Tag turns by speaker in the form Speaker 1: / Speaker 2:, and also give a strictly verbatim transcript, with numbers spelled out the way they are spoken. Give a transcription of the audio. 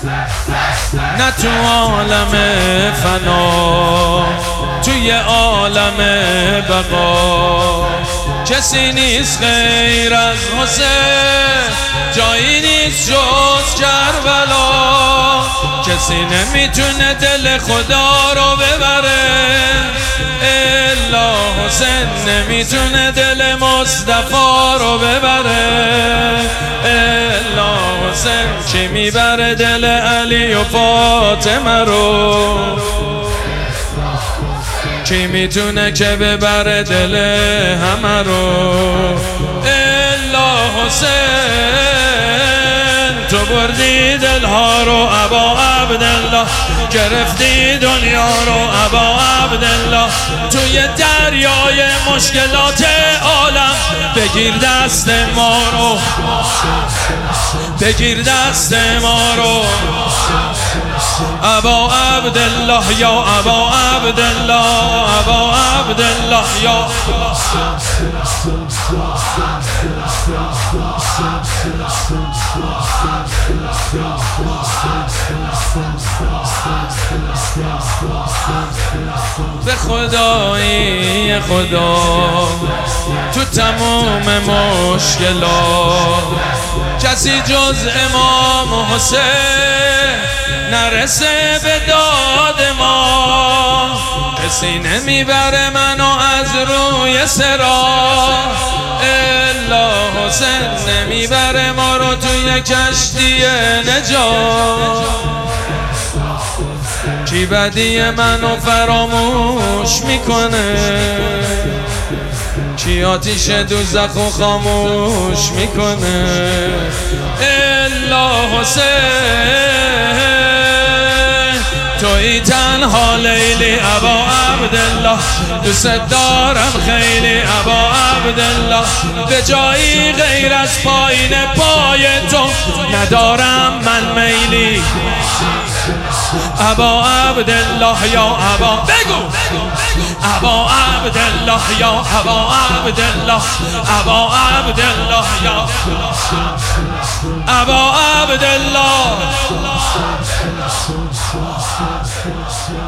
Speaker 1: نه تو عالم فنا، توی عالم بقا کسی نیست غیر از حسین، جایی نیست جز کربلا. کسی نمیتونه دل خدا رو ببره الا حسین، نمیتونه دل مصطفی رو ببره الا حسین. کی میبره دل علی و فاطمه رو؟ کی میتونه که ببره دل همه رو الا حسین. تو بردی دلها رو ابا عبدالله، گرفتی دنیا رو ابا عبدالله. توی دریای مشکلات عالم بگیر دست ما رو، بگیر دست ما رو ابا عبدالله یا ابا عبدالله، ابا عبدالله یا به خدایی خدا تو تمام مشکلات کسی جز امام حسین نرسه به داد ما. کسی نمیبره منو از روی صراط الا حسین، نمیبره ما رو توی کشتی نجات. کی بدی منو فراموش میکنه، کی آتیش دوزخ و خاموش میکنه الا حسین. توی تنها لیلی ابا عبدالله، دوست دارم خیلی ابا عبدالله. به جایی غیر از پایین پای تو ندارم من میلی ابا عبدالله یا ابا بگو ابا عبدالله یا ابا عبدالله، ابا عبدالله یا ابا عبدالله.